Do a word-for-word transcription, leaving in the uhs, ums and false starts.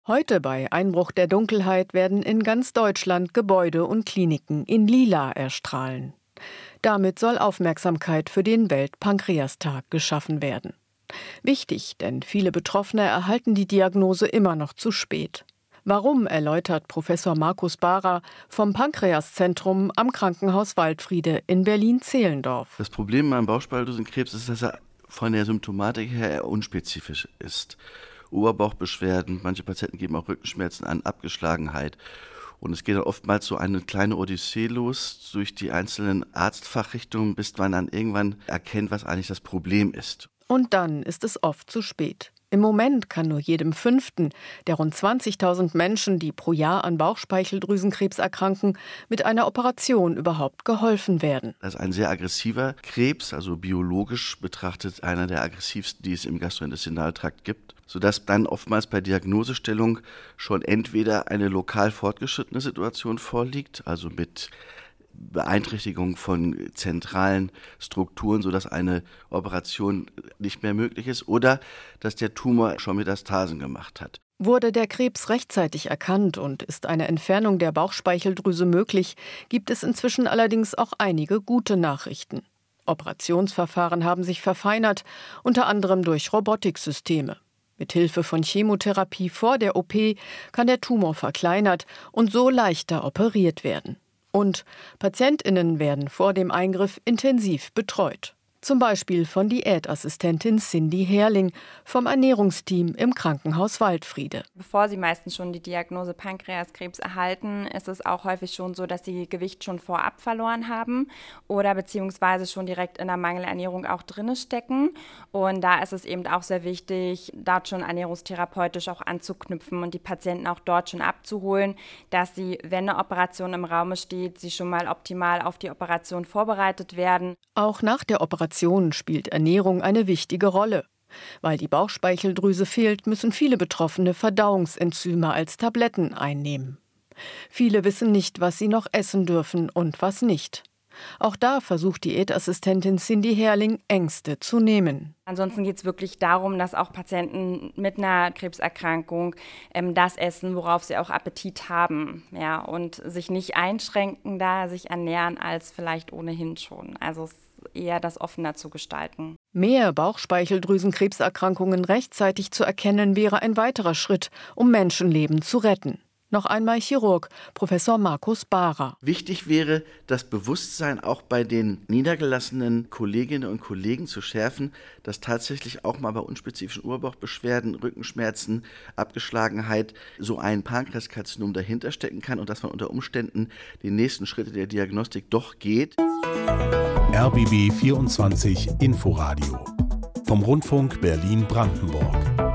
Heute bei Einbruch der Dunkelheit werden in ganz Deutschland Gebäude und Kliniken in Lila erstrahlen. Damit soll Aufmerksamkeit für den Welt-Pankreastag geschaffen werden. Wichtig, denn viele Betroffene erhalten die Diagnose immer noch zu spät. Warum, erläutert Professor Markus Bahrer vom Pankreaszentrum am Krankenhaus Waldfriede in Berlin-Zehlendorf. Das Problem beim Bauchspeicheldrüsenkrebs ist, dass er von der Symptomatik her eher unspezifisch ist. Oberbauchbeschwerden, manche Patienten geben auch Rückenschmerzen an, Abgeschlagenheit. Und es geht dann oftmals so eine kleine Odyssee los durch die einzelnen Arztfachrichtungen, bis man dann irgendwann erkennt, was eigentlich das Problem ist. Und dann ist es oft zu spät. Im Moment kann nur jedem Fünften der rund zwanzigtausend Menschen, die pro Jahr an Bauchspeicheldrüsenkrebs erkranken, mit einer Operation überhaupt geholfen werden. Das ist ein sehr aggressiver Krebs, also biologisch betrachtet einer der aggressivsten, die es im Gastrointestinaltrakt gibt, sodass dann oftmals bei Diagnosestellung schon entweder eine lokal fortgeschrittene Situation vorliegt, also mit Beeinträchtigung von zentralen Strukturen, sodass eine Operation nicht mehr möglich ist, oder dass der Tumor schon Metastasen gemacht hat. Wurde der Krebs rechtzeitig erkannt und ist eine Entfernung der Bauchspeicheldrüse möglich, gibt es inzwischen allerdings auch einige gute Nachrichten. Operationsverfahren haben sich verfeinert, unter anderem durch Robotiksysteme. Mithilfe von Chemotherapie vor der O P kann der Tumor verkleinert und so leichter operiert werden. Und PatientInnen werden vor dem Eingriff intensiv betreut. Zum Beispiel von Diätassistentin Cindy Herrling vom Ernährungsteam im Krankenhaus Waldfriede. Bevor sie meistens schon die Diagnose Pankreaskrebs erhalten, ist es auch häufig schon so, dass sie Gewicht schon vorab verloren haben oder beziehungsweise schon direkt in der Mangelernährung auch drin stecken. Und da ist es eben auch sehr wichtig, dort schon ernährungstherapeutisch auch anzuknüpfen und die Patienten auch dort schon abzuholen, dass sie, wenn eine Operation im Raume steht, sie schon mal optimal auf die Operation vorbereitet werden. Auch nach der Operation spielt Ernährung eine wichtige Rolle. Weil die Bauchspeicheldrüse fehlt, müssen viele Betroffene Verdauungsenzyme als Tabletten einnehmen. Viele wissen nicht, was sie noch essen dürfen und was nicht. Auch da versucht Diätassistentin Cindy Herrling, Ängste zu nehmen. Ansonsten geht es wirklich darum, dass auch Patienten mit einer Krebserkrankung ähm, das essen, worauf sie auch Appetit haben, ja, und sich nicht einschränken, da sich ernähren als vielleicht ohnehin schon. Also es ist eher das offener zu gestalten. Mehr Bauchspeicheldrüsenkrebserkrankungen rechtzeitig zu erkennen, wäre ein weiterer Schritt, um Menschenleben zu retten. Noch einmal Chirurg Professor Markus Bahrer. Wichtig wäre, das Bewusstsein auch bei den niedergelassenen Kolleginnen und Kollegen zu schärfen, dass tatsächlich auch mal bei unspezifischen Oberbauchbeschwerden, Rückenschmerzen, Abgeschlagenheit so ein Pankreaskarzinom dahinter stecken kann und dass man unter Umständen die nächsten Schritte der Diagnostik doch geht. R B B vierundzwanzig Inforadio vom Rundfunk Berlin-Brandenburg.